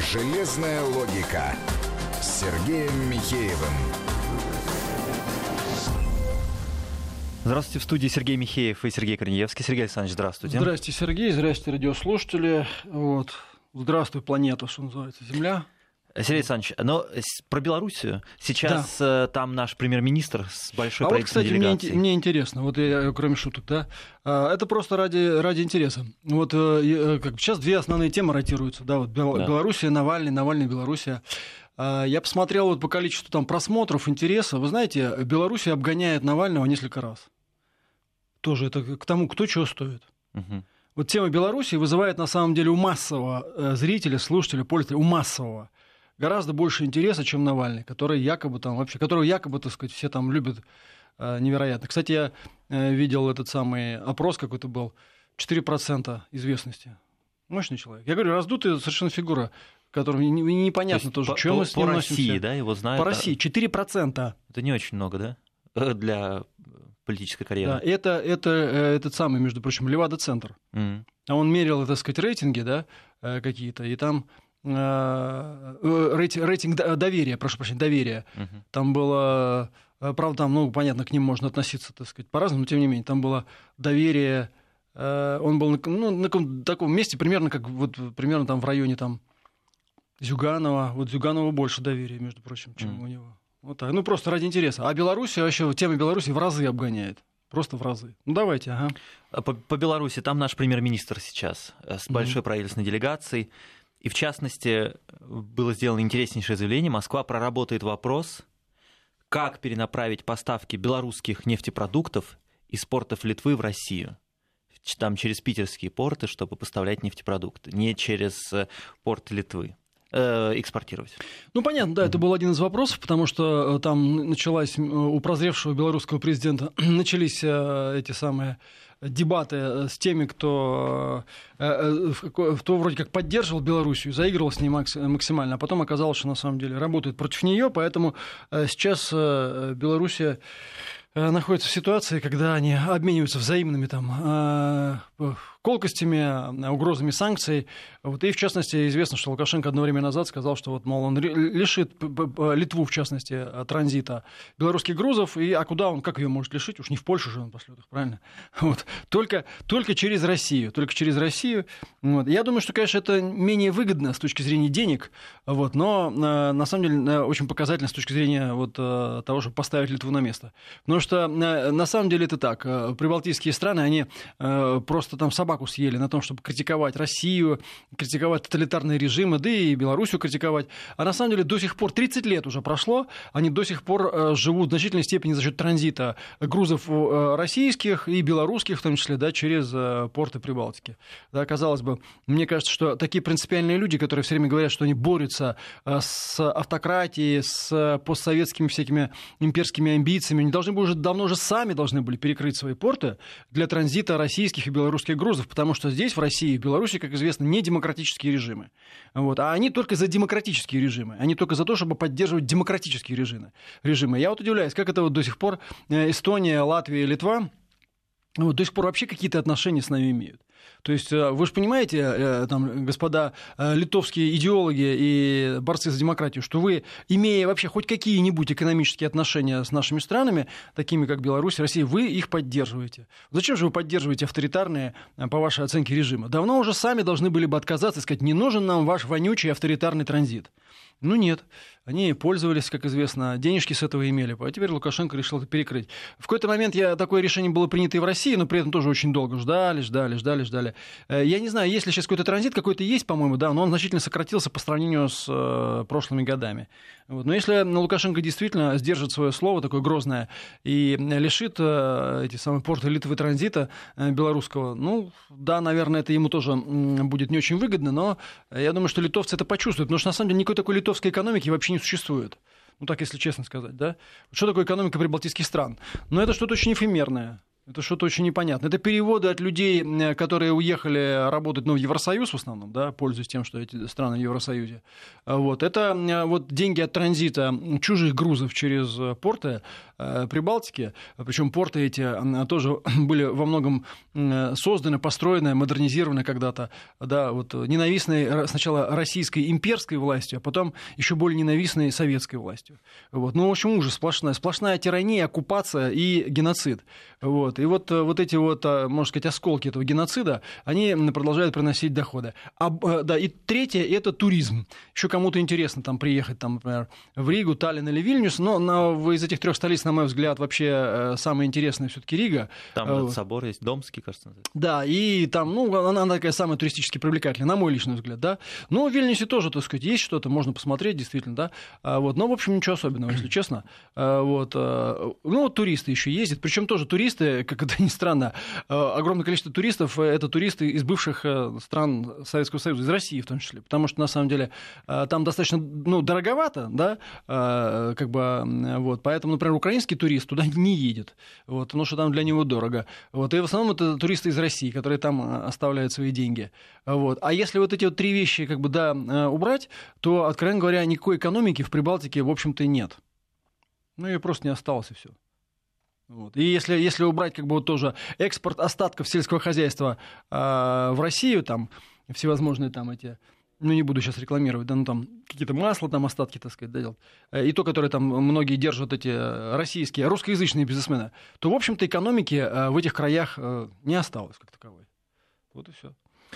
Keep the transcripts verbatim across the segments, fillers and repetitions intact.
Железная логика с Сергеем Михеевым. Здравствуйте, в студии Сергей Михеев и Сергей Корнеевский. Сергей Александрович, здравствуйте. Здравствуйте, Сергей, здравствуйте, радиослушатели. Вот. Здравствуй, планета, что называется, Земля. Сергей Александрович, но про Белоруссию. Сейчас да. Там наш премьер-министр с большой а правительственной вот, кстати, делегацией. Мне, мне интересно, вот я, кроме шуток, да, это просто ради, ради интереса. Вот как, сейчас две основные темы ротируются, да, вот Бел, да. Белоруссия, Навальный, Навальный, Белоруссия. Я посмотрел вот по количеству там просмотров, интереса. Вы знаете, Белоруссия обгоняет Навального несколько раз. Тоже это к тому, кто чего стоит. Угу. Вот тема Белоруссии вызывает на самом деле у массового зрителя, слушателя, пользователя, у массового гораздо больше интереса, чем Навальный, который якобы там вообще, которого якобы, так сказать, все там любят э, невероятно. Кстати, я э, видел этот самый опрос какой-то был, четыре процента известности. Мощный человек. Я говорю, раздутая совершенно фигура, которая непонятно то тоже, по, что мы по, с ним по носимся. России, да, его знают? По России, четыре процента. Это не очень много, да, для политической карьеры? Да, это, это этот самый, между прочим, Левада-центр. Mm. А он мерил, так сказать, рейтинги, да, какие-то, и там рейтинг, рейтинг доверия, прошу прощения, доверия. Uh-huh. Там было, правда, там, ну, понятно, к ним можно относиться, так сказать, по-разному, но тем не менее, там было доверие, он был ну, на таком месте, примерно как вот примерно там в районе там Зюганова, вот Зюганова больше доверия, между прочим, чем uh-huh. у него. Вот так, ну, просто ради интереса. А Белоруссия вообще, тема Беларуси в разы обгоняет. Просто в разы. Ну, давайте, ага. По, по Беларуси, там наш премьер-министр сейчас с большой uh-huh. правительственной делегацией. И, в частности, было сделано интереснейшее заявление. Москва проработает вопрос, как перенаправить поставки белорусских нефтепродуктов из портов Литвы в Россию. Там через питерские порты, чтобы поставлять нефтепродукты, не через порты Литвы. Экспортировать. Ну, понятно, да, это был один из вопросов, потому что там началась у прозревшего белорусского президента начались эти самые дебаты с теми, кто, кто вроде как поддерживал Белоруссию, заигрывал с ней максимально, а потом оказалось, что на самом деле работает против нее, поэтому сейчас Белоруссия находится в ситуации, когда они обмениваются взаимными там, колкостями, угрозами санкций. Вот, и, в частности, известно, что Лукашенко одно время назад сказал, что вот, мол, он лишит Литву, в частности, транзита белорусских грузов. И, а куда он, как ее может лишить? Уж не в Польшу же он пошлет их, правильно? Вот. Только, только через Россию. Только через Россию. Вот. Я думаю, что, конечно, это менее выгодно с точки зрения денег, вот, но на самом деле очень показательно с точки зрения вот, того, чтобы поставить Литву на место. Потому что на самом деле это так. Прибалтийские страны, они просто там собаку съели на том, чтобы критиковать Россию, критиковать тоталитарные режимы, да и Белоруссию критиковать. А на самом деле до сих пор, тридцать лет уже прошло, они до сих пор живут в значительной степени за счет транзита грузов российских и белорусских, в том числе, да, через порты Прибалтики. Да, казалось бы, мне кажется, что такие принципиальные люди, которые все время говорят, что они борются с автократией, с постсоветскими всякими имперскими амбициями, они должны были уже давно уже сами должны были перекрыть свои порты для транзита российских и белорусских грузов, потому что здесь, в России и в Беларуси, как известно, не демократические режимы. Вот. А они только за демократические режимы. Они только за то, чтобы поддерживать демократические режимы. режимы. Я вот удивляюсь, как это вот до сих пор Эстония, Латвия, Литва вот, до сих пор вообще какие-то отношения с нами имеют. То есть вы же понимаете, там, господа литовские идеологи и борцы за демократию, что вы, имея вообще хоть какие-нибудь экономические отношения с нашими странами, такими как Беларусь, Россия, вы их поддерживаете. Зачем же вы поддерживаете авторитарные, по вашей оценке, режимы? Давно уже сами должны были бы отказаться и сказать, не нужен нам ваш вонючий авторитарный транзит. Ну нет, они пользовались, как известно, денежки с этого имели, а теперь Лукашенко решил это перекрыть. В какой-то момент я, такое решение было принято и в России, но при этом тоже очень долго ждали, ждали, ждали, ждали. Я не знаю, есть ли сейчас какой-то транзит, какой-то есть, по-моему, да, но он значительно сократился по сравнению с э, прошлыми годами. Вот. Но если Лукашенко действительно сдержит свое слово такое грозное и лишит э, эти самые порты Литвы транзита э, белорусского, ну, да, наверное, это ему тоже э, будет не очень выгодно, но я думаю, что литовцы это почувствуют, потому что на самом деле никакой такой литовской экономики вообще не существует. Ну, так, если честно сказать, да. Что такое экономика прибалтийских стран? Ну, это что-то очень эфемерное. Это что-то очень непонятное. Это переводы от людей, которые уехали работать, ну, в Евросоюз в основном, да, пользуясь тем, что эти страны в Евросоюзе. Вот. Это вот деньги от транзита чужих грузов через порты Прибалтики. Причем порты эти тоже были во многом созданы, построены, модернизированы когда-то, да, вот, ненавистной сначала российской имперской властью, а потом еще более ненавистной советской властью. Вот. Ну, в общем, ужас сплошная. Сплошная тирания, оккупация и геноцид. Вот. И вот, вот эти вот, можно сказать, осколки этого геноцида, они продолжают приносить доходы. А, да, и третье – это туризм. Еще кому-то интересно там приехать, там, например, в Ригу, Таллин или Вильнюс, но на, из этих трех столиц, на мой взгляд, вообще самая интересная все-таки Рига. Там этот собор есть, Домский, кажется. Да, и там, ну, она, она такая самая туристически привлекательная, на мой личный взгляд, да. Но в Вильнюсе тоже, так сказать, есть что-то, можно посмотреть, действительно, да. Вот, но, в общем, ничего особенного, если честно. Вот, ну, вот туристы еще ездят, причем тоже туристы, как это ни странно, огромное количество туристов — это туристы из бывших стран Советского Союза, из России в том числе, потому что, на самом деле, там достаточно, ну, дороговато, да, как бы, вот, поэтому, например, украинский турист туда не едет, вот, потому что там для него дорого, вот, и в основном это туристы из России, которые там оставляют свои деньги, вот, а если вот эти вот три вещи, как бы, да, убрать, то, откровенно говоря, никакой экономики в Прибалтике, в общем-то, и нет, ну, ее просто не осталось, и все. Вот. И если, если убрать как бы вот тоже экспорт остатков сельского хозяйства э, в Россию, там всевозможные там эти, ну не буду сейчас рекламировать, да, ну там какие-то масла, там остатки, так сказать, да, делать, и то, которое там многие держат эти российские, русскоязычные бизнесмены, то, в общем-то, экономики э, в этих краях э, не осталось как таковой. Вот и все.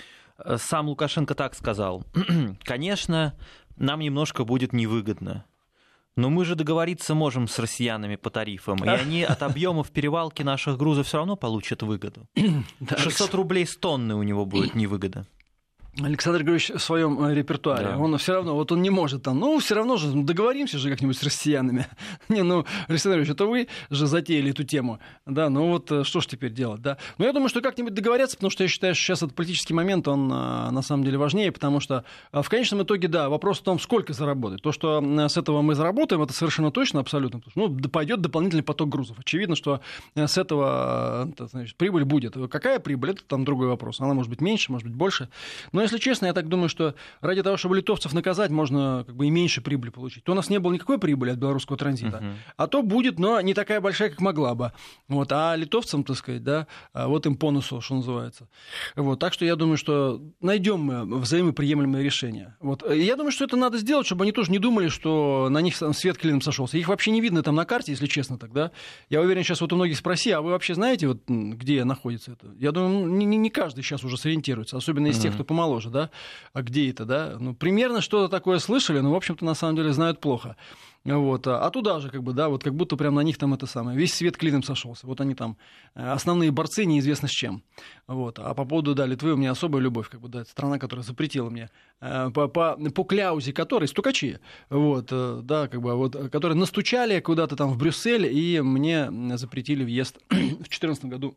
Сам Лукашенко так сказал. Конечно, нам немножко будет невыгодно. Но мы же договориться можем с россиянами по тарифам, и они от объемов перевалки наших грузов все равно получат выгоду. шестьсот рублей с тонны у него будет невыгода. Александр Григорьевич в своем репертуаре, да. Он все равно, вот он не может там, ну, все равно же договоримся же как-нибудь с россиянами. Не, ну, Александр Григорьевич, это вы же затеяли эту тему, да, ну вот что ж теперь делать, да. Но я думаю, что как-нибудь договорятся, потому что я считаю, что сейчас этот политический момент, он на самом деле важнее, потому что в конечном итоге, да, вопрос в том, сколько заработать. То, что с этого мы заработаем, это совершенно точно, абсолютно, ну, пойдет дополнительный поток грузов. Очевидно, что с этого, значит, прибыль будет. Какая прибыль, это там другой вопрос. Она может быть меньше, может быть больше. Но если честно, я так думаю, что ради того, чтобы литовцев наказать, можно как бы и меньше прибыли получить. То у нас не было никакой прибыли от белорусского транзита, uh-huh. а то будет, но не такая большая, как могла бы. Вот. А литовцам, так сказать, да, вот им по носу, что называется. Вот. Так что я думаю, что найдем мы взаимоприемлемые решения. Вот. И я думаю, что это надо сделать, чтобы они тоже не думали, что на них свет клином сошелся. Их вообще не видно там на карте, если честно, тогда. Я уверен, сейчас вот у многих спроси, а вы вообще знаете, вот, где находится это? Я думаю, не, не каждый сейчас уже сориентируется, особенно из uh-huh. тех, кто помоложе, да. А где это, да? Ну, примерно что-то такое слышали, но, в общем-то, на самом деле знают плохо. Вот. А туда же, как бы, да, вот как будто прям на них там это самое, весь свет клином сошелся. Вот они там, основные борцы неизвестно с чем. Вот. А по поводу, да, Литвы у меня особая любовь, как бы, да, это страна, которая запретила мне, по, по, по кляузе которой, стукачи, вот, да, как бы, вот, которые настучали куда-то там в Брюссель, и мне запретили въезд в две тысячи четырнадцатом году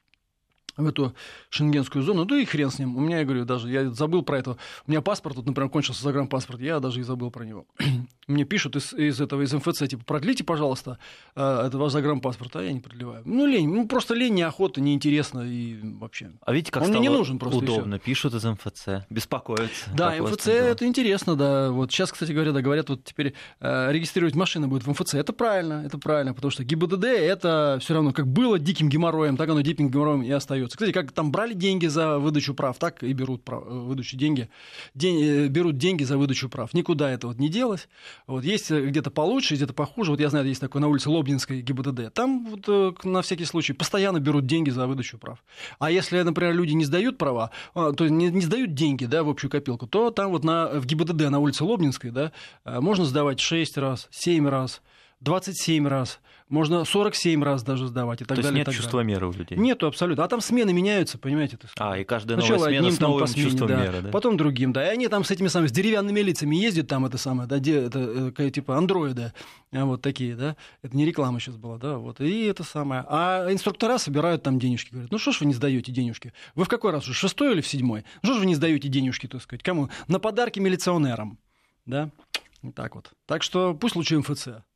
в эту шенгенскую зону, да и хрен с ним. У меня, я говорю, даже я забыл про это. У меня паспорт, вот, например, кончился загранпаспорт, я даже и забыл про него. Мне пишут из, из этого, из эм эф цэ, типа, продлите, пожалуйста, это ваш загранпаспорт, а я не продлеваю. Ну, лень, ну, просто лень, неохота, неинтересно и вообще. А видите, как он стало мне не нужен просто, удобно, пишут из эм эф цэ, беспокоятся. Да, эм эф цэ это интересно, да. Вот сейчас, кстати говоря, да, говорят, вот теперь э, регистрировать машины будет в эм эф цэ. Это правильно, это правильно, потому что гэ и бэ дэ дэ это все равно как было диким геморроем, так оно диким геморроем и остается. Кстати, как там брали деньги за выдачу прав, так и берут прав, выдачу деньги, день, берут деньги за выдачу прав. Никуда это вот не делось. Вот есть где-то получше, где-то похуже. Вот я знаю, есть такое на улице Лобнинской гэ и бэ дэ дэ. Там вот, на всякий случай постоянно берут деньги за выдачу прав. А если, например, люди не сдают права, то не, не сдают деньги, да, в общую копилку, то там вот на, в гэ и бэ дэ дэ на улице Лобнинской, да, можно сдавать шесть раз, семь раз, двадцать семь раз. Можно сорок семь раз даже сдавать и так То далее. есть нет чувства меры у людей? Нету абсолютно. А там смены меняются, понимаете? А, и каждая новая Сначала смена одним, с новым там, по смене, чувством да, меры, да? Потом другим, да. И они там с этими самыми, с деревянными лицами ездят, там это самое, да, где, это, типа андроиды, вот такие, да. Это не реклама сейчас была, да, вот. И это самое. А инструктора собирают там денежки, говорят, ну что ж вы не сдаете денежки? Вы в какой раз уже, в шестой или в седьмой? Ну что ж вы не сдаете денежки, так сказать? Кому? На подарки милиционерам, да. Так вот. Так что пусть лучше эм эф цэ.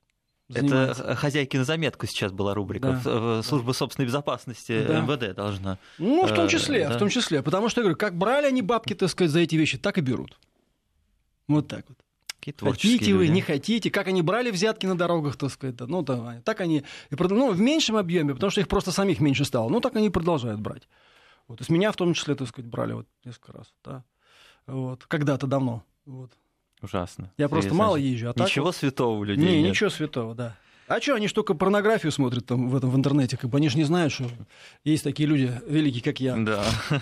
занимается. Это хозяйки на заметку сейчас была рубрика. Да. Служба собственной безопасности да. эм вэ дэ должна. Ну, в том числе, э, да. в том числе. Потому что, я говорю, как брали они бабки, так сказать, за эти вещи, так и берут. Вот так вот. Хотите вы, люди. не хотите, как они брали взятки на дорогах, так сказать, да, ну, да, так они, ну, в меньшем объеме, потому что их просто самих меньше стало, ну, так они продолжают брать. Вот, из меня в том числе, так сказать, брали вот несколько раз, да, вот, когда-то давно, вот. Ужасно. Я просто мало езжу, а так ничего вот... святого у людей не, нет. Ничего святого, да. А что, они ж только порнографию смотрят там в этом в интернете, как бы они же не знают, что есть такие люди великие, как я. Да.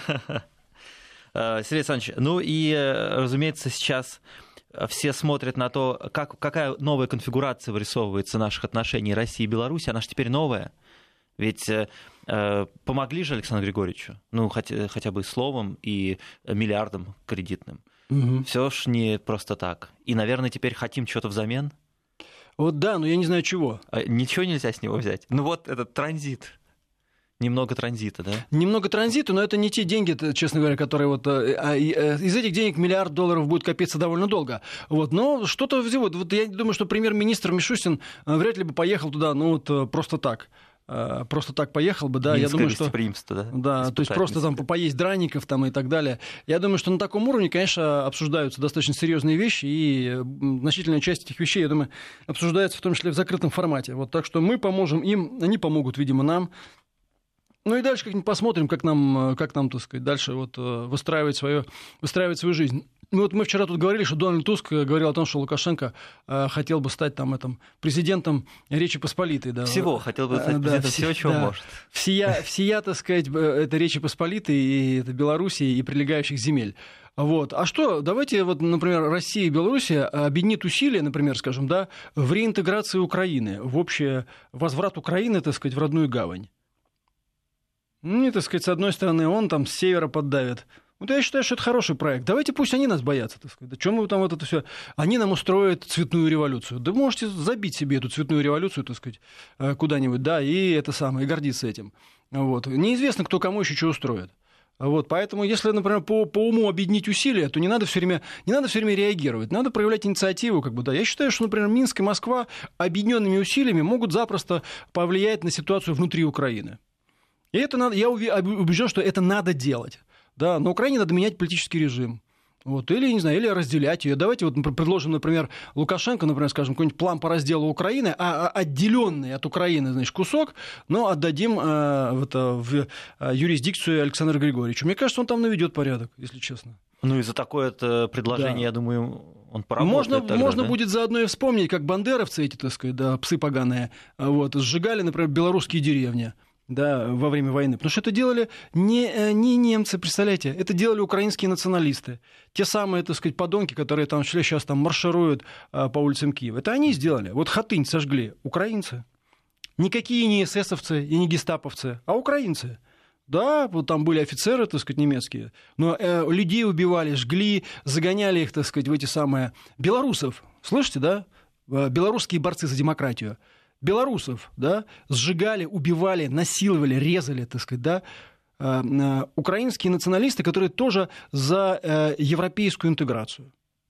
Сергей Александрович, ну и, разумеется, сейчас все смотрят на то, как, какая новая конфигурация вырисовывается наших отношений России и Беларуси. Она же теперь новая. Ведь э, помогли же Александру Григорьевичу, ну, хотя, хотя бы словом и миллиардом кредитным. Угу. Все ж не просто так. И, наверное, теперь хотим чего-то взамен. Вот да, но я не знаю чего. А ничего нельзя с него взять. Ну вот этот транзит. Немного транзита, да? Немного транзита, но это не те деньги, честно говоря, которые вот... А, из этих денег миллиард долларов будет копиться довольно долго. Вот, но что-то... Вот, вот я думаю, что премьер-министр Мишустин вряд ли бы поехал туда, ну вот просто так. Просто так поехал бы, да, Минское я думаю, что... гостеприимство, да? Да, то есть просто там поесть драников там и так далее. Я думаю, что на таком уровне, конечно, обсуждаются достаточно серьезные вещи, и значительная часть этих вещей, я думаю, обсуждается в том числе в закрытом формате. Вот, так что мы поможем им, они помогут, видимо, нам. Ну и дальше как-нибудь посмотрим, как нам, как нам, так сказать, дальше вот выстраивать, свое, выстраивать свою жизнь. Ну вот мы вчера тут говорили, что Дональд Туск говорил о том, что Лукашенко хотел бы стать там, этом, президентом Речи Посполитой. Да. Всего, хотел бы стать президентом да, всего, чего да. может. Всея, всея, так сказать, это Речи Посполитой, и это Белоруссии и прилегающих земель. Вот. А что, давайте, вот, например, Россия и Белоруссия объединят усилия, например, скажем, да, в реинтеграции Украины, в общий возврат Украины, так сказать, в родную гавань. Ну, так сказать, с одной стороны, он там с севера поддавит. Вот я считаю, что это хороший проект. Давайте пусть они нас боятся, так сказать. Да чем мы там вот это все? Они нам устроят цветную революцию. Да можете забить себе эту цветную революцию, так сказать, куда-нибудь, да, и это самое, и гордиться этим. Вот. Неизвестно, кто кому еще что устроит. Вот, поэтому, если, например, по, по уму объединить усилия, то не надо все время, не надо все время реагировать, надо проявлять инициативу. Как бы, да. Я считаю, что, например, Минск и Москва объединенными усилиями могут запросто повлиять на ситуацию внутри Украины. И это надо, я убежден, что это надо делать. Да, на Украине надо менять политический режим. Вот, или, не знаю, или разделять ее. Давайте вот предложим, например, Лукашенко, например, скажем, какой-нибудь план по разделу Украины, а отделенный от Украины, значит, кусок, но отдадим э, в, это, в юрисдикцию Александру Григорьевичу. Мне кажется, он там наведет порядок, если честно. Ну и за такое предложение, да. я думаю, он поработает. Можно, тогда, можно да? будет заодно и вспомнить, как бандеровцы эти, так сказать, да, псы поганые, вот, сжигали, например, белорусские деревни. Да, во время войны. Потому что это делали не, не немцы, представляете, это делали украинские националисты. Те самые, так сказать, подонки, которые там сейчас там маршируют а, по улицам Киева. Это они сделали. Вот Хатынь сожгли украинцы. Никакие не эсэсовцы и не гестаповцы, а украинцы. Да, вот там были офицеры, так сказать, немецкие, но э, людей убивали, жгли, загоняли их, так сказать, в эти самые... Белорусов, слышите, да? Белорусские борцы за демократию. Белорусов, да, сжигали, убивали, насиловали, резали, так сказать, да, э, э, украинские националисты, которые тоже за э, европейскую интеграцию.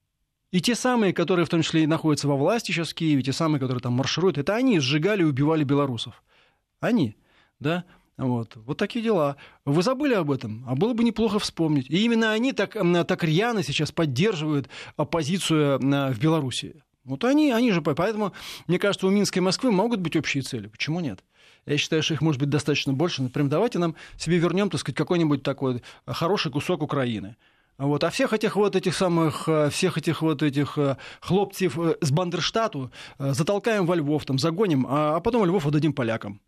И те самые, которые в том числе и находятся во власти сейчас в Киеве, те самые, которые там маршируют, это они сжигали и убивали белорусов. Они, да, вот, вот такие дела. Вы забыли об этом, а было бы неплохо вспомнить. И именно они так, так рьяно сейчас поддерживают оппозицию в Белоруссии. Вот они, они же, поэтому, мне кажется, у Минска и Москвы могут быть общие цели. Почему нет? Я считаю, что их может быть достаточно больше. Например, давайте нам себе вернем, так сказать, какой-нибудь такой хороший кусок Украины. Вот. А всех этих вот этих самых, всех этих вот этих хлопцев с Бандерштату затолкаем во Львов, там, загоним, а потом Львов отдадим полякам.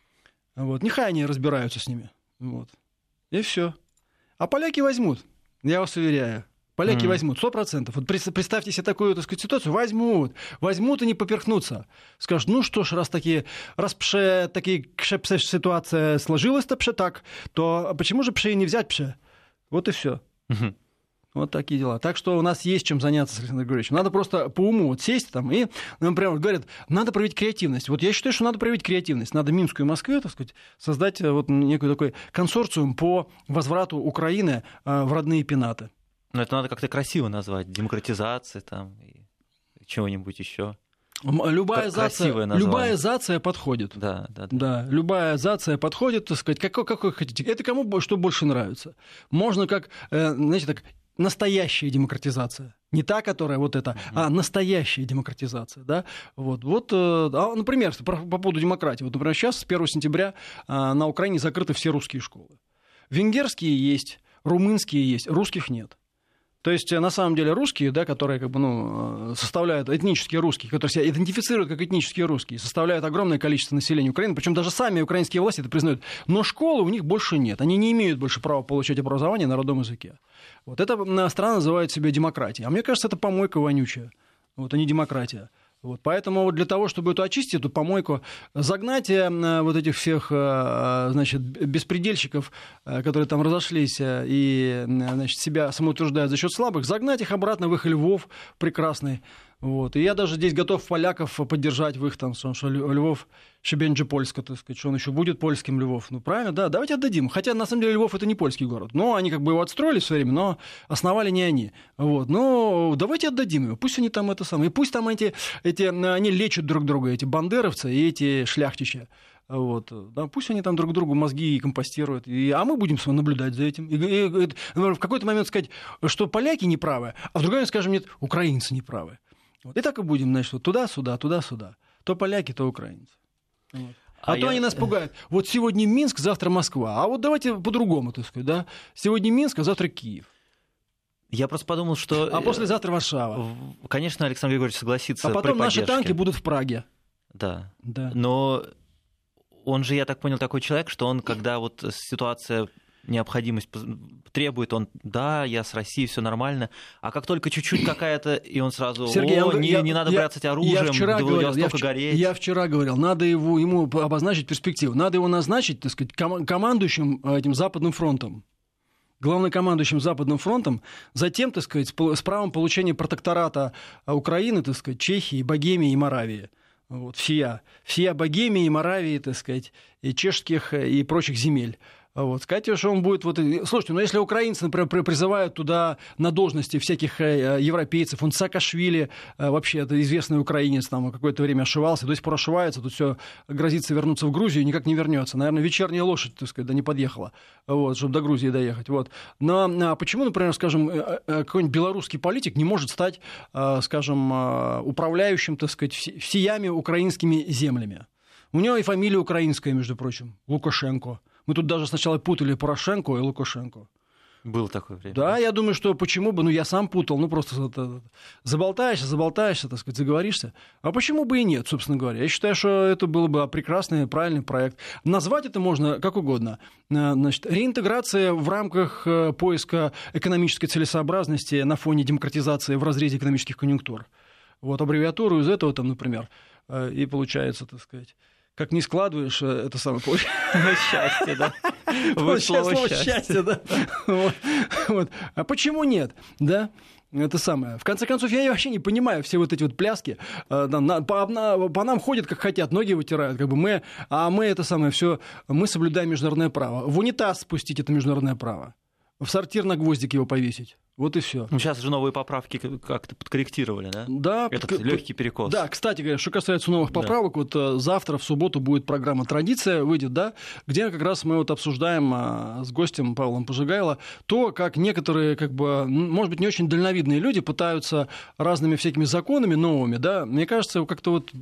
Вот. Нехай они разбираются с ними. Вот. И все. А поляки возьмут, я вас уверяю. Поляки mm-hmm. возьмут, сто процентов. Вот представьте себе такую, так сказать, ситуацию, возьмут, возьмут и не поперхнутся. Скажут, ну что ж, раз такие, раз пше, такие кше, ситуация сложилась-то пше так, то почему же пше и не взять пше? Вот и все. Mm-hmm. Вот такие дела. Так что у нас есть чем заняться с Александром Григорьевичем. Надо просто по уму вот сесть там и, например, говорят, надо проявить креативность. Вот я считаю, что надо проявить креативность. Надо Минску и Москве, так сказать, создать вот некий такой консорциум по возврату Украины в родные пенаты. Но это надо как-то красиво назвать. Демократизация там и чего-нибудь еще. Любая зация, любая зация подходит. Да, да, да. Да, любая зация подходит, так сказать, какой, какой хотите. Это кому что больше нравится. Можно как, знаете, так, настоящая демократизация. Не та, которая вот эта, mm-hmm. а настоящая демократизация. Да? Вот, вот, например, по поводу демократии. Вот, например, сейчас с первого сентября на Украине закрыты все русские школы. Венгерские есть, румынские есть, русских нет. То есть, на самом деле, русские, да, которые как бы, ну, составляют, этнические русские, которые себя идентифицируют как этнические русские, составляют огромное количество населения Украины, причем даже сами украинские власти это признают, но школы у них больше нет, они не имеют больше права получать образование на родном языке. Вот эта страна называет себя демократией, а мне кажется, это помойка вонючая, вот, а не демократия. Вот, поэтому вот для того, чтобы эту очистить, эту помойку, загнать вот этих всех, значит, беспредельщиков, которые там разошлись и, значит, себя самоутверждают за счет слабых, загнать их обратно в их Львов прекрасный. Вот. И я даже здесь готов поляков поддержать в их там, что Львов Шебенджи Польска, так сказать, что он еще будет польским Львов. Ну, правильно, да, давайте отдадим. Хотя, на самом деле, Львов — это не польский город. Но они как бы его отстроили в свое время, но основали не они. Вот. Но давайте отдадим его. Пусть они там это самое. И пусть там эти, эти, они лечат друг друга, эти бандеровцы и эти шляхтичи. Вот. Да, пусть они там друг другу мозги компостируют, и, а мы будем наблюдать за этим. И, и, и, в какой-то момент сказать, что поляки неправы, а в другой момент скажем, нет, украинцы неправы. Вот. И так и будем, значит, вот туда-сюда, туда-сюда. То поляки, то украинцы. Вот. А, а то я... они нас пугают. Вот сегодня Минск, завтра Москва. А вот давайте по-другому, так сказать, да? Сегодня Минск, а завтра Киев. Я просто подумал, что... А послезавтра Варшава. Конечно, Александр Григорьевич согласится. А потом наши танки будут в Праге. Да. да. Но он же, я так понял, такой человек, что он, когда вот ситуация... необходимость требует, он, да, я с Россией, все нормально, а как только чуть-чуть какая-то, и он сразу, Сергей, о, я, не, я, не надо я, браться оружием, я вчера до говорил, Владивостока я, гореть. Я вчера говорил, надо его, ему обозначить перспективу, надо его назначить, так сказать, ком- командующим этим Западным фронтом, главнокомандующим Западным фронтом, затем, так сказать, с правом получения протектората Украины, так сказать, Чехии, Богемии и Моравии. Вот, всея, всея Богемии, Моравии, так сказать, и чешских и прочих земель. Вот, сказать, что он будет... Вот... Слушайте, ну если украинцы, например, призывают туда на должности всяких европейцев, он Саакашвили, вообще это известный украинец, там какое-то время ошивался, до сих пор ошивается, тут все грозится вернуться в Грузию, никак не вернется. Наверное, вечерняя лошадь, так сказать, да не подъехала, вот, чтобы до Грузии доехать. Вот. Но а почему, например, скажем, какой-нибудь белорусский политик не может стать, скажем, управляющим, так сказать, всеями украинскими землями? У него и фамилия украинская, между прочим, Лукашенко. Мы тут даже сначала путали Порошенко и Лукашенко. Было такое время. Да, я думаю, что почему бы, ну, я сам путал, ну, просто это, заболтаешься, заболтаешься, так сказать, заговоришься. А почему бы и нет, собственно говоря? Я считаю, что это был бы прекрасный, правильный проект. Назвать это можно как угодно. Значит, реинтеграция в рамках поиска экономической целесообразности на фоне демократизации в разрезе экономических конъюнктур. Вот аббревиатуру из этого, там, например, и получается, так сказать... Как не складываешь, это самое... Счастье, да? Вышло слово счастье, да? Вот. Вот. А почему нет, да? Это самое. В конце концов, я вообще не понимаю все вот эти вот пляски. По, по, по нам ходят, как хотят, ноги вытирают. Как бы мы, а мы это самое все, мы соблюдаем международное право. В унитаз спустить это международное право. В сортир на гвоздик его повесить. Вот и все. Ну, сейчас же новые поправки как-то подкорректировали, да? Да. Этот под... легкий перекос. Да, кстати говоря, что касается новых поправок, да. Вот завтра в субботу будет программа «Традиция», выйдет, да, где как раз мы вот обсуждаем а, с гостем Павлом Пожигайло то, как некоторые, как бы, может быть, не очень дальновидные люди пытаются разными всякими законами новыми, да, мне кажется, как-то вот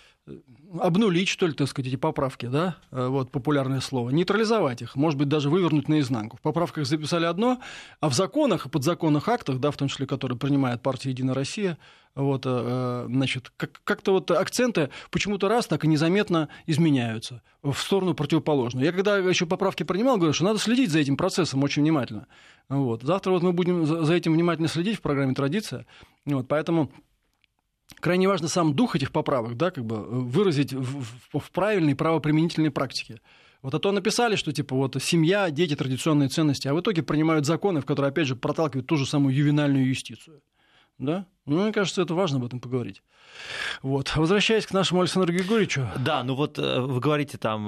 обнулить, что ли, так сказать, эти поправки, да, вот популярное слово, нейтрализовать их, может быть, даже вывернуть наизнанку. В поправках записали одно, а в законах и подзаконных актах, да, в том числе, которые принимает партия «Единая Россия», вот, значит, как-то вот акценты почему-то раз так и незаметно изменяются в сторону противоположную. Я когда еще поправки принимал, говорю, что надо следить за этим процессом очень внимательно. Вот. Завтра вот мы будем за этим внимательно следить в программе «Традиция», вот, поэтому... Крайне важно сам дух этих поправок, да, как бы выразить в, в, в правильной правоприменительной практике. Вот а то написали, что типа вот семья, дети, традиционные ценности, а в итоге принимают законы, в которые, опять же, проталкивают ту же самую ювенальную юстицию. Да? Ну, мне кажется, это важно об этом поговорить. Вот. Возвращаясь к нашему Александру Григорьевичу. Да, ну вот вы говорите там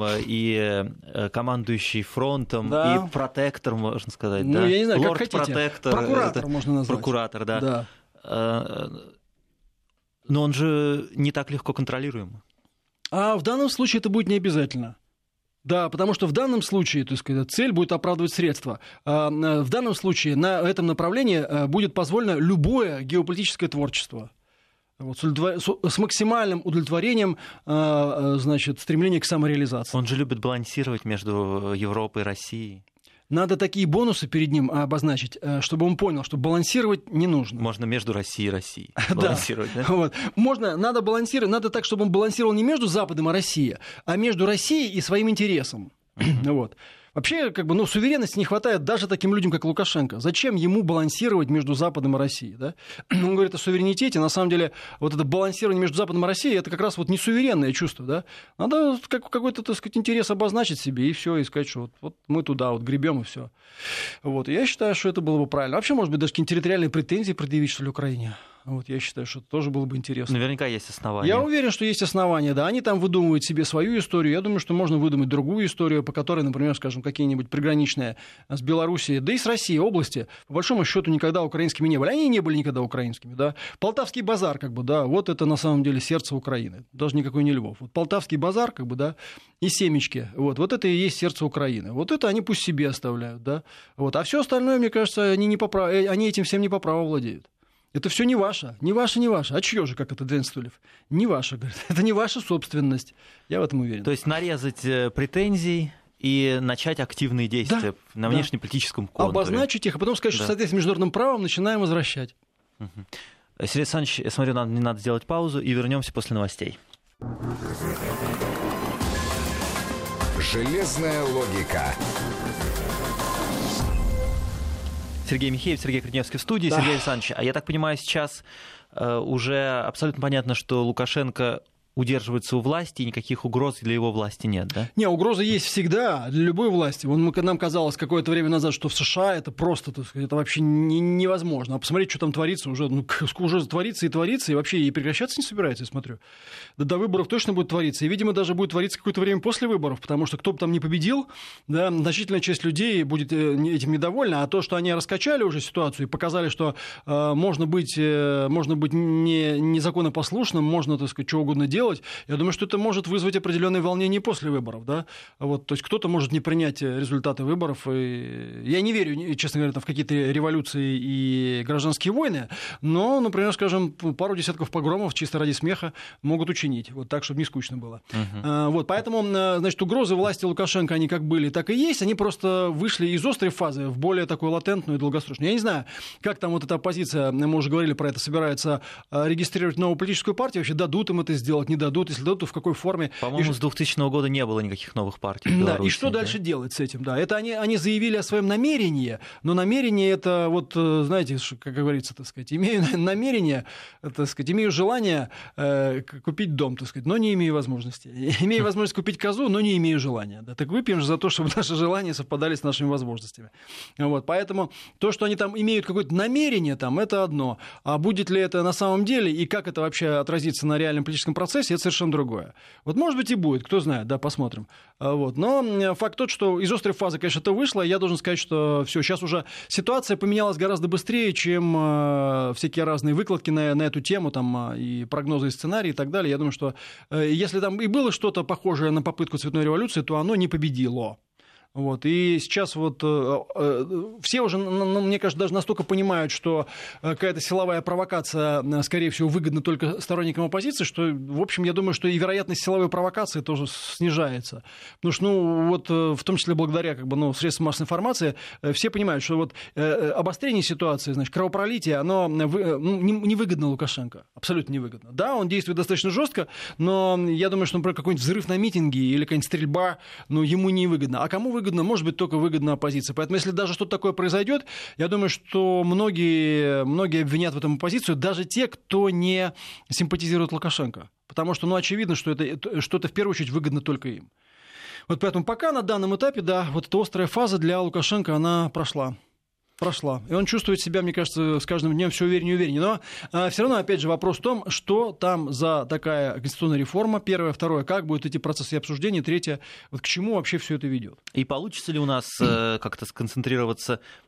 и командующий фронтом, да. И протектор, можно сказать. Ну, да? я не знаю, Лорд как хотите. Протектор. Прокуратор можно назвать. Прокуратор, да. Да. Но он же не так легко контролируем. А в данном случае это будет не обязательно. Да, потому что в данном случае, так сказать, цель будет оправдывать средства. В данном случае на этом направлении будет позволено любое геополитическое творчество. Вот, с, удовлетвор... с максимальным удовлетворением, значит, стремления к самореализации. Он же любит балансировать между Европой и Россией. Надо такие бонусы перед ним обозначить, чтобы он понял, что балансировать не нужно. Можно между Россией и Россией балансировать, да? Вот. Можно, надо балансировать, надо так, чтобы он балансировал не между Западом и Россией, а между Россией и своим интересом. Uh-huh. Вот. Вообще, как бы, ну, суверенности не хватает даже таким людям, как Лукашенко. Зачем ему балансировать между Западом и Россией? Да? Он говорит о суверенитете. На самом деле, вот это балансирование между Западом и Россией, это как раз вот не суверенное чувство. Да? Надо какой-то, так сказать, интерес обозначить себе, и все, и сказать, что вот, вот мы туда вот гребем, и все. Вот. Я считаю, что это было бы правильно. Вообще, может быть, даже какие-то территориальные претензии предъявить, что ли, Украине. Вот, я считаю, что это тоже было бы интересно. Наверняка есть основания. Я уверен, что есть основания, да. Они там выдумывают себе свою историю. Я думаю, что можно выдумать другую историю, по которой, например, скажем, какие-нибудь приграничные с Белоруссией, да и с Россией области, по большому счету, никогда украинскими не были. Они не были никогда украинскими, да. Полтавский базар, как бы, да, вот это на самом деле сердце Украины. Даже никакой не Львов. Вот Полтавский базар, как бы, да, и семечки. Вот, вот это и есть сердце Украины. Вот это они пусть себе оставляют, да. Вот. А все остальное, мне кажется, они, не по прав... они этим всем не по праву владеют. Это все не ваше, не ваше, не ваше. А чье же, как это Дэн Стулев? Не ваше, говорит. Это не ваша собственность. Я в этом уверен. То есть нарезать претензий и начать активные действия, да, на внешнеполитическом да. контуре. Обозначить их, а потом сказать, да. что в соответствии с международным правом начинаем возвращать. Угу. Сергей Александрович, я смотрю, нам не надо сделать паузу, и вернемся после новостей. Железная логика. Сергей Михеев, Сергей Криневский в студии. Да. Сергей Александрович, а я так понимаю, сейчас э, уже абсолютно понятно, что Лукашенко удерживается у власти, и никаких угроз для его власти нет, да? Не, угрозы есть всегда для любой власти. Вон, нам казалось какое-то время назад, что в США это просто, так сказать, это вообще не, невозможно. А посмотреть, что там творится, уже, ну, уже творится и творится, и вообще и прекращаться не собирается, я смотрю. Да, до выборов точно будет твориться. И, видимо, даже будет твориться какое-то время после выборов, потому что кто бы там ни победил, да, значительная часть людей будет этим недовольна. А то, что они раскачали уже ситуацию и показали, что э, можно быть, э, можно быть не, незаконопослушным, можно, так сказать, что угодно делать, я думаю, что это может вызвать определенные волнения после выборов. Да? Вот, то есть кто-то может не принять результаты выборов. И я не верю, честно говоря, в какие-то революции и гражданские войны, но, например, скажем, пару десятков погромов чисто ради смеха могут учинить. Вот так, чтобы не скучно было. Uh-huh. А, вот, поэтому, значит, угрозы власти Лукашенко, они как были, так и есть. Они просто вышли из острой фазы в более такую латентную и долгосрочную. Я не знаю, как там вот эта оппозиция, мы уже говорили про это, собирается регистрировать новую политическую партию, вообще дадут им это сделать, не дадут, если дадут, то в какой форме. По-моему, и... с двухтысячного года не было никаких новых партий в Беларуси. Да, и что да? дальше делать с этим? Да, это они, они заявили о своем намерении, но намерение это, вот, знаете, как говорится, так сказать, имею намерение, так сказать, имею желание э, купить дом, так сказать, но не имею возможности. Имею возможность купить козу, но не имею желания. Да, так выпьем же за то, чтобы наши желания совпадали с нашими возможностями. Вот, поэтому то, что они там имеют какое-то намерение, там, это одно. А будет ли это на самом деле и как это вообще отразится на реальном политическом процессе, это совершенно другое. Вот, может быть, и будет, кто знает, да, посмотрим. Вот. Но факт тот, что из острой фазы, конечно, это вышло, я должен сказать, что все, сейчас уже ситуация поменялась гораздо быстрее, чем э, всякие разные выкладки на, на эту тему, там, и прогнозы, и сценарии, и так далее. Я думаю, что э, если там и было что-то похожее на попытку цветной революции, то оно не победило. Вот. И сейчас вот э, э, все уже, ну, мне кажется, даже настолько понимают, что какая-то силовая провокация, скорее всего, выгодна только сторонникам оппозиции, что, в общем, я думаю, что и вероятность силовой провокации тоже снижается. Потому что, ну, вот, в том числе благодаря, как бы, ну, средствам массовой информации, все понимают, что вот э, обострение ситуации, значит, кровопролитие, оно вы, ну, невыгодно Лукашенко. Абсолютно невыгодно. Да, он действует достаточно жестко, но я думаю, что, например, какой-нибудь взрыв на митинге или какая-нибудь стрельба, ну, ему невыгодно. А кому выгодно? Может быть, только выгодно оппозиции. Поэтому, если даже что-то такое произойдет, я думаю, что многие, многие обвинят в этом оппозицию, даже те, кто не симпатизирует Лукашенко. Потому что, ну, очевидно, что это, что это в первую очередь выгодно только им. Вот поэтому пока на данном этапе, да, вот эта острая фаза для Лукашенко, она прошла. Прошла. И он чувствует себя, мне кажется, с каждым днем все увереннее и увереннее. Но а, все равно, опять же, вопрос в том, что там за такая конституционная реформа, первое, второе, как будут эти процессы обсуждения, третье, вот к чему вообще все это ведет. И получится ли у нас э, как-то сконцентрироваться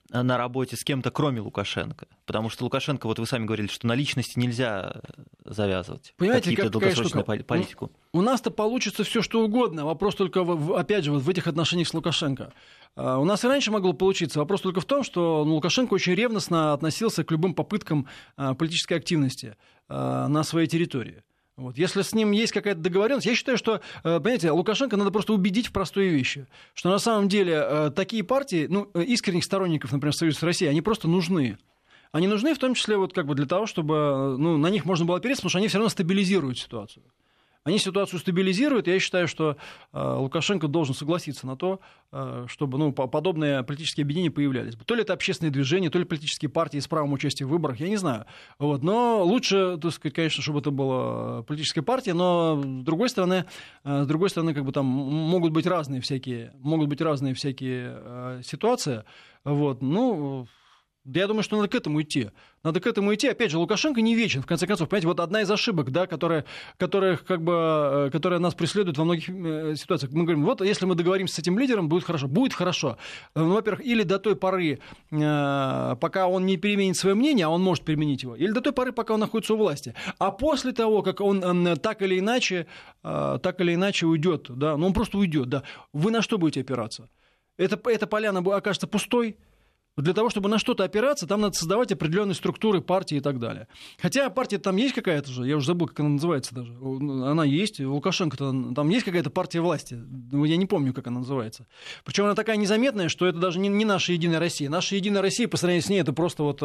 на работе с кем-то, кроме Лукашенко? Потому что Лукашенко, вот вы сами говорили, что на личности нельзя завязывать. Понимаете, какие-то как, долгосрочную политику. У нас-то получится все что угодно. Вопрос только, в, опять же, вот в этих отношениях с Лукашенко. У нас и раньше могло получиться. Вопрос только в том, что ну, Лукашенко очень ревностно относился к любым попыткам политической активности на своей территории. Вот. Если с ним есть какая-то договоренность, я считаю, что, понимаете, Лукашенко надо просто убедить в простые вещи, что на самом деле такие партии, ну, искренних сторонников, например, Союза России, они просто нужны. Они нужны в том числе вот как бы для того, чтобы ну, на них можно было опереться, потому что они все равно стабилизируют ситуацию. Они ситуацию стабилизируют, и я считаю, что э, Лукашенко должен согласиться на то, э, чтобы ну, подобные политические объединения появлялись. То ли это общественные движения, то ли политические партии с правом участия в выборах, я не знаю. Вот. Но лучше, так сказать, конечно, чтобы это была политическая партия, но с другой стороны, э, с другой стороны как бы там могут быть разные всякие, могут быть разные всякие э, ситуации. Вот. Ну, да я думаю, что надо к этому идти. Надо к этому идти. Опять же, Лукашенко не вечен, в конце концов. Понимаете, вот одна из ошибок, да, которая, которая, как бы, которая нас преследует во многих ситуациях. Мы говорим, вот если мы договоримся с этим лидером, будет хорошо. Будет хорошо. Ну, во-первых, или до той поры, пока он не переменит свое мнение, а он может переменить его, или до той поры, пока он находится у власти. А после того, как он так или иначе, так или иначе уйдет, да, ну он просто уйдет, да, вы на что будете опираться? Это, эта поляна окажется пустой. Для того, чтобы на что-то опираться, там надо создавать определенные структуры партии и так далее. Хотя партия там есть какая-то же, я уже забыл, как она называется даже. Она есть, у Лукашенко там есть какая-то партия власти. Я не помню, как она называется. Причем она такая незаметная, что это даже не, не наша Единая Россия. Наша Единая Россия по сравнению с ней это просто вот...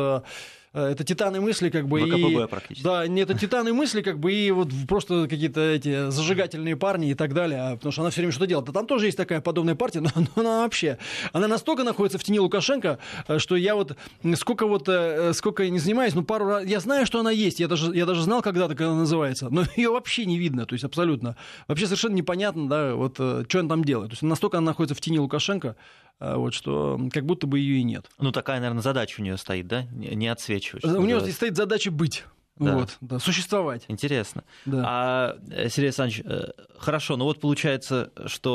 Это титаны мысли, как бы, ВКПБ и... практически. Да, это титаны мысли, как бы, и вот просто какие-то эти зажигательные парни и так далее, потому что она все время что-то делает. А там тоже есть такая подобная партия, но, но она вообще, она настолько находится в тени Лукашенко, что я вот сколько вот, сколько не занимаюсь, ну, пару раз, я знаю, что она есть, я даже, я даже знал когда-то, как она называется, но ее вообще не видно, то есть абсолютно. Вообще совершенно непонятно, да, вот, что она там делает. То есть настолько она находится в тени Лукашенко, вот, что как будто бы ее и нет. Ну, такая, наверное, задача у нее стоит, да? Не отсвечивать. У нее здесь стоит задача быть. Да. Вот, да, существовать. Интересно. Да. А, Сергей Александрович, хорошо, ну вот получается,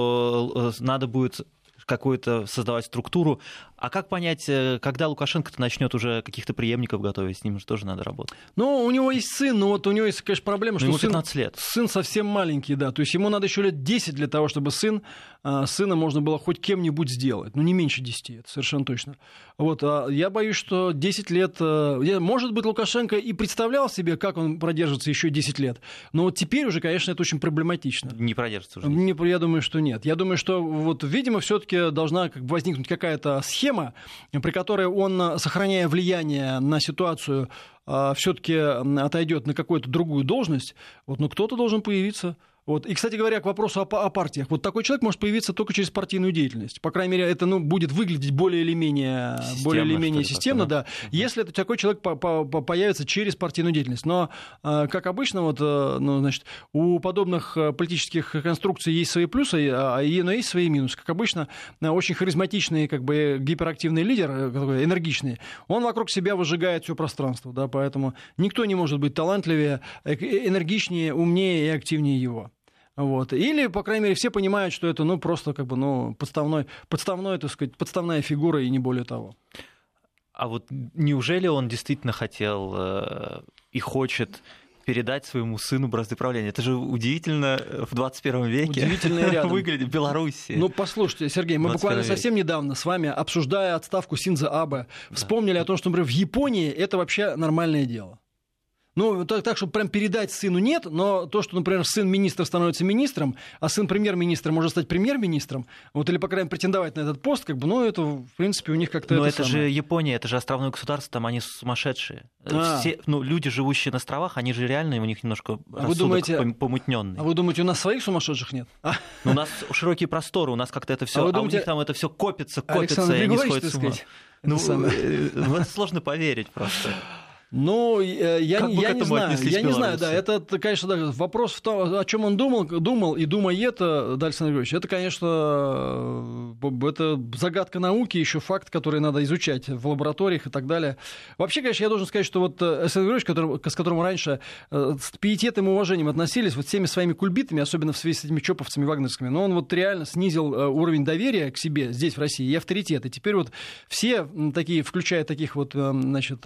что надо будет какую-то создавать структуру. А как понять, когда Лукашенко-то начнет уже каких-то преемников готовить? С ним же тоже надо работать. Ну, у него есть сын, но вот у него есть, конечно, проблема, что ему сын, пятнадцать лет. Сын совсем маленький, да. То есть ему надо еще лет десять для того, чтобы сын, сына можно было хоть кем-нибудь сделать. Ну, не меньше десяти, это совершенно точно. Вот, а я боюсь, что десять лет... Может быть, Лукашенко и представлял себе, как он продержится еще десять лет. Но вот теперь уже, конечно, это очень проблематично. Не продержится уже. Не, я думаю, что нет. Я думаю, что вот, видимо, все-таки должна как бы возникнуть какая-то схема, при которой он, сохраняя влияние на ситуацию, все-таки отойдет на какую-то другую должность. Вот, но кто-то должен появиться. Вот. И, кстати говоря, к вопросу о, о партиях. Вот такой человек может появиться только через партийную деятельность. По крайней мере, это ну, будет выглядеть более или менее системно, более или менее системно, да, угу. Если это, такой человек по, по, по, появится через партийную деятельность. Но, как обычно, вот, ну, значит, у подобных политических конструкций есть свои плюсы, но есть свои минусы. Как обычно, очень харизматичный, как бы, гиперактивный лидер, энергичный, он вокруг себя выжигает все пространство. Да, поэтому никто не может быть талантливее, энергичнее, умнее и активнее его. Вот. Или, по крайней мере, все понимают, что это ну, просто как бы, ну, подставной, подставной, так сказать, подставная фигура и не более того. А вот неужели он действительно хотел э, и хочет передать своему сыну бразды правления? Это же удивительно в двадцать первом веке выглядит в Беларуси. Ну, послушайте, Сергей, мы буквально совсем недавно с вами, обсуждая отставку Синдзо Абе, вспомнили о том, что, например, в Японии это вообще нормальное дело. Ну, так, так, чтобы прям передать сыну нет, но то, что, например, сын министра становится министром, а сын премьер-министра может стать премьер-министром, вот, или, по крайней мере, претендовать на этот пост, как бы, ну, это, в принципе, у них как-то... Но это, это самое... же Япония, это же островное государство, там они сумасшедшие. А. Все, ну, люди, живущие на островах, они же реально, у них немножко а рассудок думаете... помутненный. А вы думаете, у нас своих сумасшедших нет? Ну, у нас широкие просторы, у нас как-то это все, а, а думаете... у них там это все копится, копится, Александр и они Григорьевич, сходят с ума. Ну, это сложно поверить просто. Ну, я, я, как бы я к не этому знаю, отнеслись я не знаю, белорусы? да, это, конечно, да, вопрос в том, о чем он думал, думал и думает, да, Александр Григорьевич, это, конечно, это загадка науки, еще факт, который надо изучать в лабораториях и так далее. Вообще, конечно, я должен сказать, что вот Александр Григорьевич, который, с которым раньше с пиететом и уважением относились, вот всеми своими кульбитами, особенно в связи с этими чоповцами вагнерскими, но он вот реально снизил уровень доверия к себе здесь, в России, и авторитет. И теперь вот все такие, включая таких вот, значит,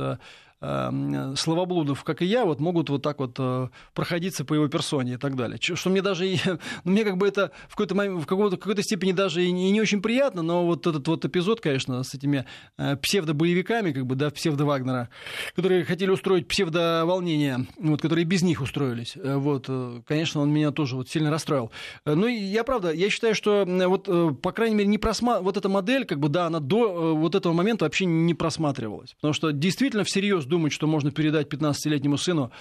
словоблудов, как и я, вот могут вот так вот проходиться по его персоне и так далее. Что мне даже, мне как бы это в какой-то, в какой-то, в какой-то степени даже и не очень приятно, но вот этот вот эпизод, конечно, с этими псевдобоевиками, как бы, да, псевдо-Вагнера, которые хотели устроить псевдоволнение, вот, которые без них устроились, вот, конечно, он меня тоже вот сильно расстроил. Ну, и я, правда, я считаю, что вот, по крайней мере, не просма... вот эта модель, как бы, да, она до вот этого момента вообще не просматривалась, потому что действительно всерьез думать, что можно передать пятнадцатилетнему сыну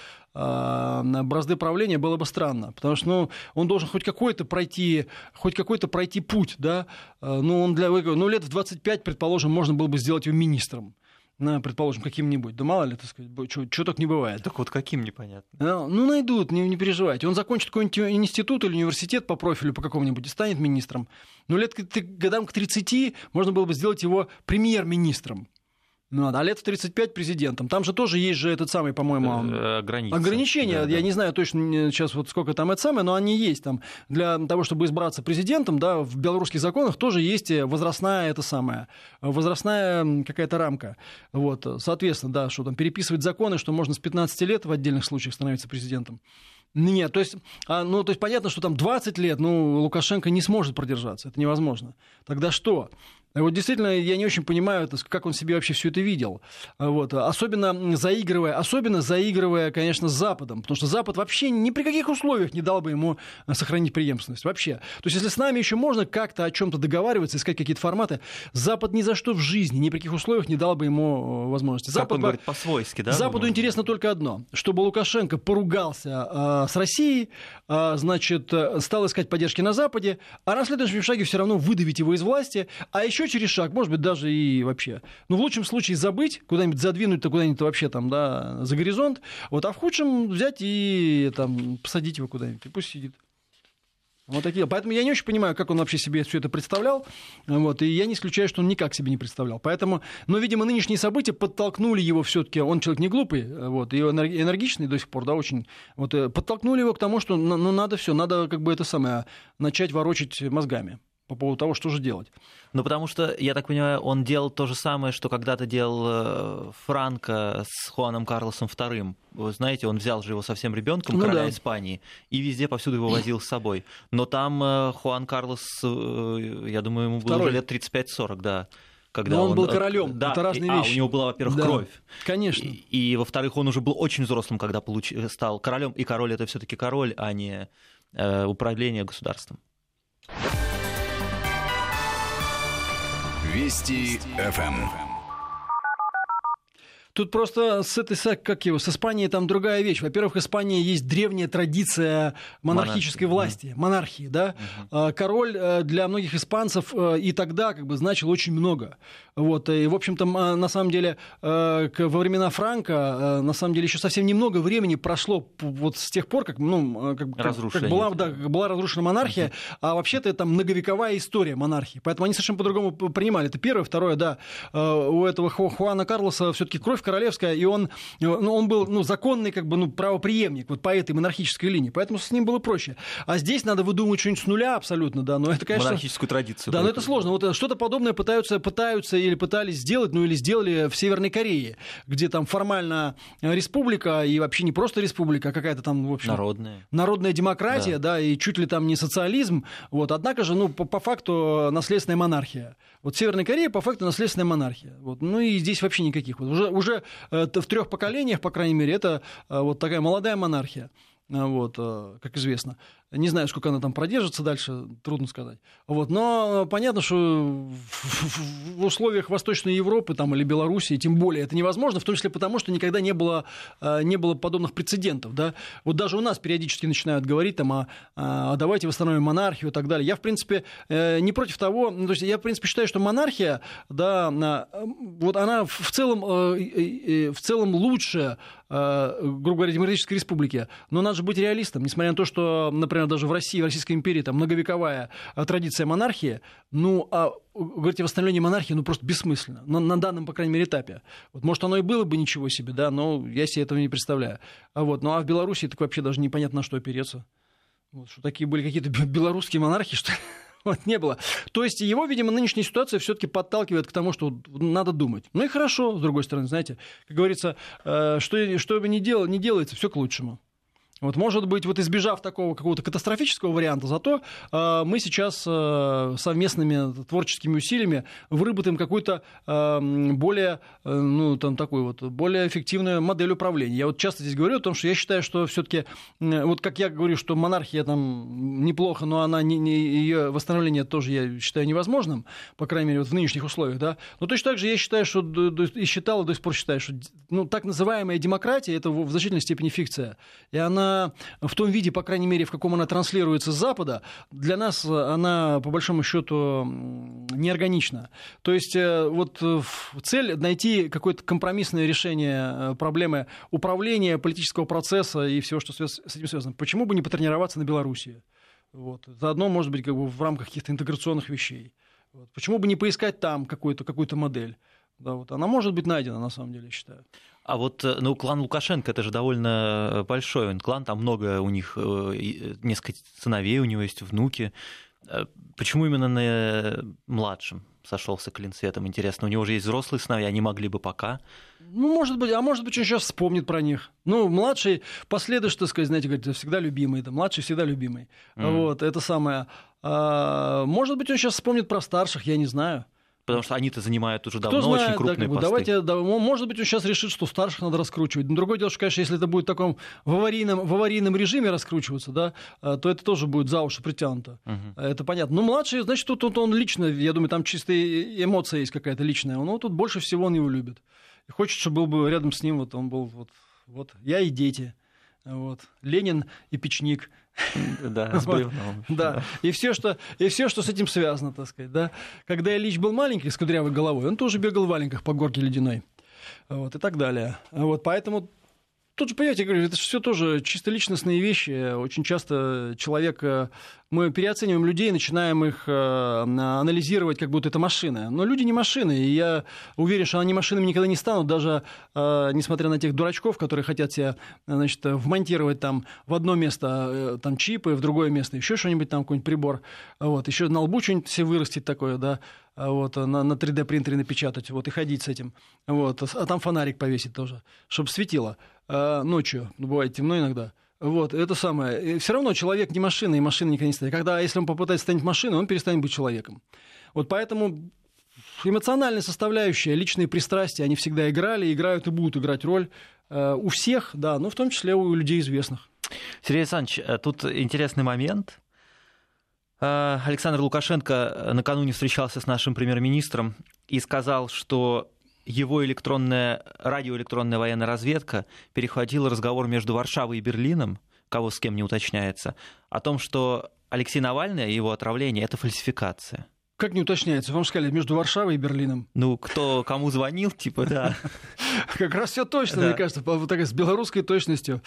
э, бразды правления, было бы странно, потому что, ну, он должен хоть какой-то пройти, хоть какой-то пройти путь, да, э, ну, он для, ну, лет в двадцать пять, предположим, можно было бы сделать его министром, ну, предположим, каким-нибудь, да мало ли, так сказать, что так не бывает. Так вот каким, непонятно. Ну, найдут, не, не переживайте, он закончит какой-нибудь институт или университет по профилю по какому-нибудь и станет министром, но лет к годам к тридцати можно было бы сделать его премьер-министром. Ну, а лет в тридцать пять президентом. Там же тоже есть же этот самый, по-моему, Граница. ограничения. Да, я да. не знаю точно сейчас вот сколько там это самое, но они есть там. Для того, чтобы избраться президентом, да, в белорусских законах тоже есть возрастная это самое, возрастная какая-то рамка. Вот, соответственно, да, что там переписывать законы, что можно с пятнадцати лет в отдельных случаях становиться президентом. Нет, то есть, ну, то есть понятно, что там двадцать лет, ну, Лукашенко не сможет продержаться, это невозможно. Тогда что? Вот действительно, я не очень понимаю, как он себе вообще все это видел. Вот. Особенно заигрывая, особенно заигрывая, конечно, с Западом. Потому что Запад вообще ни при каких условиях не дал бы ему сохранить преемственность. Вообще. То есть, если с нами еще можно как-то о чем-то договариваться, искать какие-то форматы, Запад ни за что в жизни, ни при каких условиях не дал бы ему возможности. Запад, Запад, он говорит, по-свойски, да? Западу интересно только одно. Чтобы Лукашенко поругался э, с Россией, э, значит, стал искать поддержки на Западе, а на следующем шаге все равно выдавить его из власти, а еще через шаг, может быть, даже и вообще. Ну, в лучшем случае забыть, куда-нибудь задвинуть-то куда-нибудь вообще там, да, за горизонт, вот, а в худшем взять и там посадить его куда-нибудь, и пусть сидит. Вот такие. Поэтому я не очень понимаю, как он вообще себе все это представлял, вот, и я не исключаю, что он никак себе не представлял. Поэтому, но, видимо, нынешние события подтолкнули его все-таки, он человек не глупый, вот, и энергичный до сих пор, да, очень, вот, подтолкнули его к тому, что, ну, надо все, надо, как бы, это самое, начать ворочать мозгами по поводу того, что же делать. Ну, потому что, я так понимаю, он делал то же самое, что когда-то делал Франко с Хуаном Карлосом вторым. Вы знаете, он взял же его совсем ребенком, ну, короля да. Испании, и везде повсюду его возил с собой. Но там Хуан Карлос, я думаю, ему было Второй. уже лет тридцать пять сорок, да. Когда Но он, он был королем, да, это разные а, вещи. У него была, во-первых, да, кровь. Конечно. И, и, во-вторых, он уже был очень взрослым, когда получ... стал королем, и король — это все-таки король, а не э, управление государством. Вести эф эм. Тут просто с этой, как его, с Испанией там другая вещь. Во-первых, в Испании есть древняя традиция монархической Монархия. власти, монархии, да. Угу. Король для многих испанцев и тогда как бы значил очень много. Вот. И, в общем-то, на самом деле, во времена Франко, на самом деле, еще совсем немного времени прошло вот с тех пор, как, ну, как, как, как была, да, была разрушена монархия, угу. а вообще-то это многовековая история монархии. Поэтому они совершенно по-другому принимали. Это первое. Второе, да, у этого Хуана Карлоса все-таки кровь королевская, и он, ну, он был, ну, законный, как бы, ну, правопреемник вот по этой монархической линии, поэтому с ним было проще. А здесь надо выдумывать что-нибудь с нуля абсолютно, да, но это, конечно... Монархическую традицию. Да, но это сложно. Вот что-то подобное пытаются, пытаются или пытались сделать, ну, или сделали в Северной Корее, где там формально республика, и вообще не просто республика, а какая-то там, в общем... Народная. Народная демократия, да. да, и чуть ли там не социализм, вот, однако же, ну, по, по факту наследственная монархия. Вот Северная Корея по факту наследственная монархия. Вот. Ну и здесь вообще никаких. Вот уже, уже э, в трех поколениях, по крайней мере, это э, вот такая молодая монархия. Вот, как известно. Не знаю, сколько она там продержится дальше, трудно сказать. Вот. Но понятно, что в условиях Восточной Европы там, или Белоруссии, тем более, это невозможно, в том числе потому, что никогда не было, не было подобных прецедентов. Да? Вот даже у нас периодически начинают говорить, там, а, а давайте восстановим монархию и так далее. Я, в принципе, не против того, то есть я, в принципе, считаю, что монархия, да, вот она в целом, в целом лучше, грубо говоря, демократической республики. Но надо же быть реалистом, несмотря на то, что, например, даже в России, в Российской империи там многовековая традиция монархии, ну, а говорить о восстановлении монархии, ну, просто бессмысленно, на, на данном, по крайней мере, этапе. Вот, может, оно и было бы ничего себе, да, но я себе этого не представляю. А вот, ну, а в Беларуси так вообще даже непонятно, на что опереться. Вот, что такие были какие-то белорусские монархии, что ли? Вот, не было. То есть его, видимо, нынешняя ситуация все-таки подталкивает к тому, что надо думать. Ну и хорошо, с другой стороны, знаете, как говорится, что, что бы ни делал, не делается, все к лучшему. Вот, может быть, вот избежав такого какого-то катастрофического варианта, зато э, мы сейчас э, совместными творческими усилиями выработаем какую-то э, более, э, ну, там, такую вот, более эффективную модель управления. Я вот часто здесь говорю о том, что я считаю, что все-таки, э, вот как я говорю, что монархия там неплохо, но она не, не, ее восстановление тоже я считаю невозможным, по крайней мере, вот в нынешних условиях, да. Но точно так же я считаю, что и считал, и до сих пор считаю, что ну, так называемая демократия — это в значительной степени фикция, и она в том виде, по крайней мере, в каком она транслируется с Запада, для нас она, по большому счету, неорганична. То есть вот цель — найти какое-то компромиссное решение проблемы управления политического процесса и всего, что с этим связано. Почему бы не потренироваться на Белоруссии? Вот. Заодно, может быть, как бы в рамках каких-то интеграционных вещей. Вот. Почему бы не поискать там какую-то, какую-то модель? Да, вот. Она может быть найдена, на самом деле, я считаю. А вот ну, клан Лукашенко — это же довольно большой клан, там много у них, несколько сыновей, у него есть внуки. Почему именно на младшем сошелся клин светом? Интересно, у него же есть взрослые сыновья, они могли бы пока. Ну, может быть, а может быть, он сейчас вспомнит про них. Ну, младший последующий, так сказать, знаете, говорит, всегда любимый, да, младший всегда любимый. Mm. Вот, это самое. А, может быть, он сейчас вспомнит про старших, я не знаю. Потому что они-то занимают уже давно знает, очень крупные да, как бы, посты. Давайте, да, может быть, он сейчас решит, что старших надо раскручивать. Но другое дело, что, конечно, если это будет в таком в аварийном, в аварийном режиме раскручиваться, да, то это тоже будет за уши притянуто. Угу. Это понятно. Но младший, значит, тут, тут он лично, я думаю, там чистая эмоция есть какая-то личная. Но тут больше всего он его любит. И хочет, чтобы был бы рядом с ним, вот он был, вот, вот я и дети. Вот. Ленин и печник. Да, с бревном. Да, и все, что, и все, что с этим связано, так сказать. Да. Когда Ильич был маленький, с кудрявой головой, он тоже бегал в валенках по горке ледяной. Вот, и так далее. Вот, поэтому тут же, понимаете, я говорю, это же все тоже чисто личностные вещи. Очень часто человек... Мы переоцениваем людей, начинаем их анализировать, как будто это машины. Но люди не машины, и я уверен, что они машинами никогда не станут, даже несмотря на тех дурачков, которые хотят себя, значит, вмонтировать там в одно место там, чипы, в другое место еще что-нибудь, там какой-нибудь прибор, вот, еще на лбу что-нибудь себе вырастить такое, да, вот, на, на три дэ принтере напечатать, вот, и ходить с этим, вот, а там фонарик повесить тоже, чтобы светило ночью, бывает темно иногда. Вот, это самое. Все равно человек не машина, и машина никогда не станет. Когда, если он попытается стать машиной, он перестанет быть человеком. Вот поэтому эмоциональная составляющая, личные пристрастия, они всегда играли, играют и будут играть роль э, у всех, да, но в том числе у людей известных. Сергей Александрович, тут интересный момент. Александр Лукашенко накануне встречался с нашим премьер-министром и сказал, что его электронная, радиоэлектронная военная разведка перехватила разговор между Варшавой и Берлином, кого с кем не уточняется, о том, что Алексей Навальный и его отравление — это фальсификация. Как не уточняется? Вам сказали, между Варшавой и Берлином. Ну, кто кому звонил, типа, да. Как раз все точно, мне кажется, с белорусской точностью.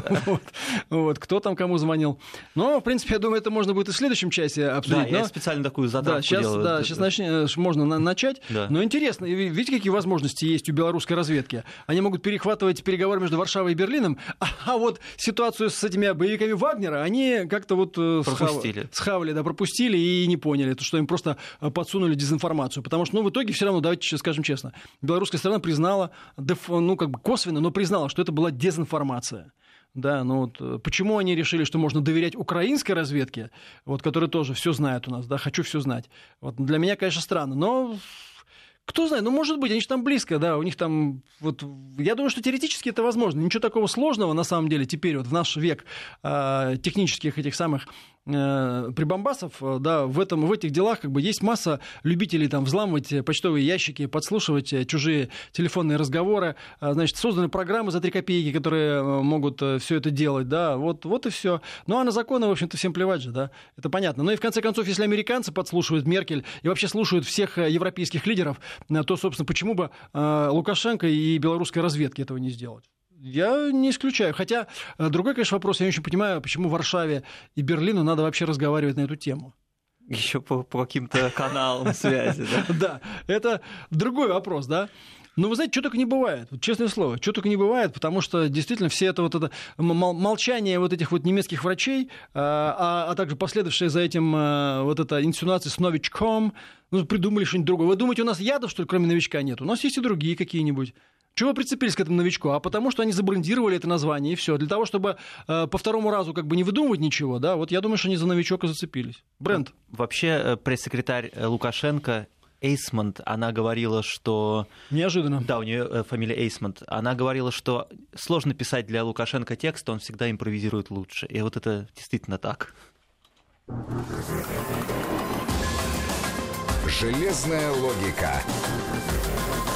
Вот, кто там кому звонил. Но, в принципе, я думаю, это можно будет и в следующем часе обсудить. Да, я специально такую затравку делаю. Да, сейчас можно начать. Но интересно, видите, какие возможности есть у белорусской разведки? Они могут перехватывать переговоры между Варшавой и Берлином, а вот ситуацию с этими боевиками Вагнера они как-то вот схавали, да, пропустили и не поняли, что им просто подсунули дезинформацию. Потому что, ну, в итоге все равно, давайте скажем честно, белорусская сторона признала, ну, как бы косвенно, но признала, что это была дезинформация. Да, ну вот почему они решили, что можно доверять украинской разведке, вот, которая тоже все знает у нас, да, хочу все знать. Вот, для меня, конечно, странно, но Кто знает, ну, может быть, они же там близко, да, у них там, вот, я думаю, что теоретически это возможно. Ничего такого сложного, на самом деле, теперь вот в наш век э, технических этих самых э, прибамбасов, да, в, этом, в этих делах как бы есть масса любителей там взламывать почтовые ящики, подслушивать чужие телефонные разговоры, значит, созданы программы за три копейки, которые могут все это делать, да, вот, вот и все. Ну, а на законы, в общем-то, всем плевать же, да, это понятно. Ну и в конце концов, если американцы подслушивают Меркель и вообще слушают всех европейских лидеров, то, собственно, почему бы э, Лукашенко и белорусской разведке этого не сделать? Я не исключаю. Хотя другой, конечно, вопрос. Я не очень понимаю, почему Варшаве и Берлину надо вообще разговаривать на эту тему. Еще по, по каким-то каналам связи, да? Да, это другой вопрос, да. Но вы знаете, что только не бывает, честное слово, что только не бывает, потому что действительно все это вот это молчание вот этих вот немецких врачей, а, а также последовавшие за этим вот эта инсинуация с новичком, ну, придумали что-нибудь другое. Вы думаете, у нас ядов, что ли, кроме новичка нет? У нас есть и другие какие-нибудь. Чего вы прицепились к этому новичку? А потому что они забрендировали это название, и все. Для того, чтобы э, по второму разу как бы не выдумывать ничего, да, вот я думаю, что они за новичок и зацепились. Бренд. Вообще, пресс-секретарь Лукашенко Эйсмонт, она говорила, что... Неожиданно. Да, у нее фамилия Эйсмонт. Она говорила, что сложно писать для Лукашенко текст, он всегда импровизирует лучше. И вот это действительно так. Железная логика.